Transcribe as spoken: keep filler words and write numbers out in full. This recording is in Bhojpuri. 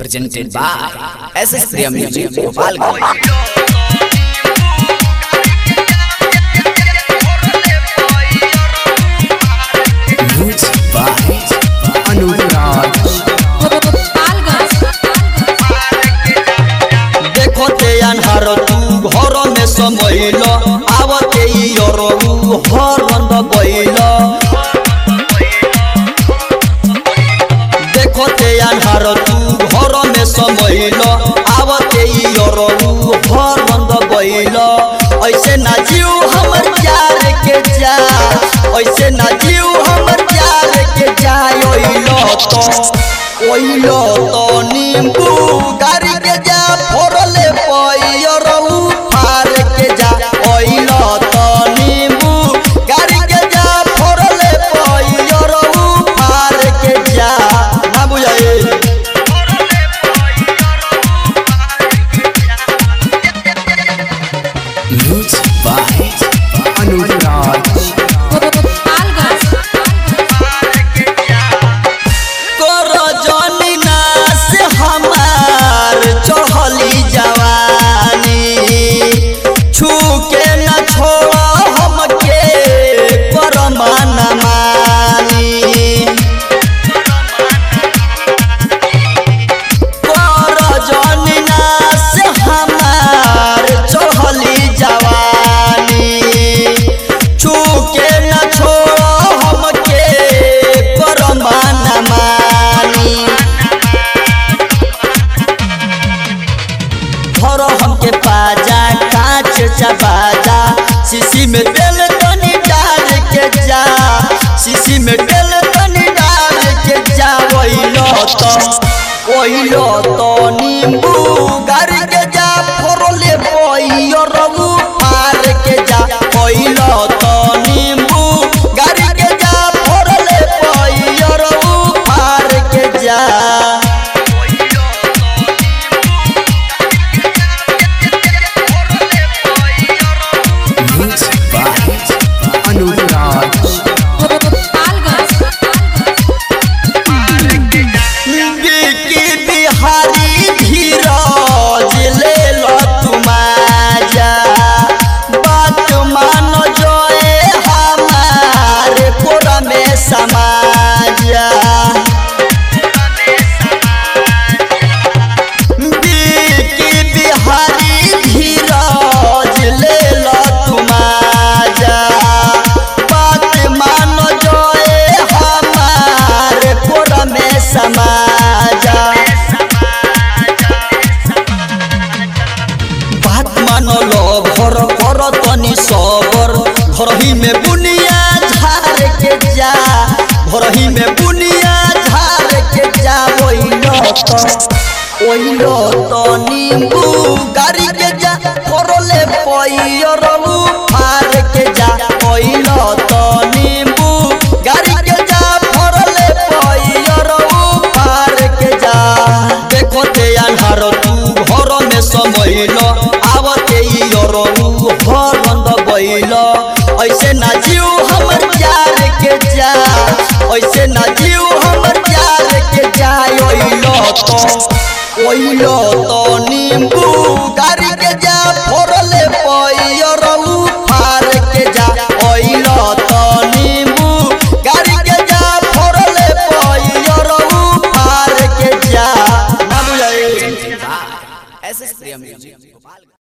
presented by S S Priya Music Gopalganj. Music by Anugraj. देखो ते अनहार तू घर में समैल आवते यरऊ हरन बैल देखो ते अनहार तू घर में समैल आवते यरऊ हरन बैल ऐसे ना जीव हमर प्यार के जा ऐसे ना जीव हमर प्यार के जा ओइलो तो ओइलो तो नींबू गारी के जा फोरले पयरऊ फार के जा ओइलो तो नींबू गारी के जा फोरले पयरऊ फार के जा ना बुझाए Music by Anugraj. कर जानी ना से हमार चढ़ली जवानी छू के न छोड़ा हमके कर मन मानी कर जानी ना से हमार चढ़ली जवानी छू के न छोड़ा हमके कर मन मानी धरो हमके पाजा कांच चबाजा शीशी में तेल तनी डाल के जा शीशी में तेल तनी डाल के जा ओइलो तो ओइलो तो नींबू गारी के जा फोरले पयरऊ फार के जा ओइलो तो नींबू गारी के जा फोरले पयरऊ फार के जा Music by Anugraj. बिकी बिहारी धीरज ले लो तुमाजा बात मान जोए हमारे कोरा में समाजा बिकी बिहारी धीरज ले लो तुमाजा बात मान जोए हमारे कोरा में समाजा बात मानो लो भर कर तनी सबर घरही में बुनिया झार के जा घरही में बुनिया झार के जा ओइलो तो ओइलो तो नींबू गारी के जा फोरले पयरऊ फार के जा ओइलो तो नींबू गारी के जा फोरले पयरऊ फार के जा देखो ते अनहार तू घर में समैल आवते यरऊ हरन बैल ऐसे ना जीव हमर प्यार के जा ऐसे ना जीव हमर प्यार के जा ओइलो तो ओइलो तो नींबू गारी के जा फोरले पयरऊ फार के जा ओइलो तो नींबू गारी के जा फोरले पयरऊ फार के जा ना बुझाए Presented by S S Priya Music Gopalganj.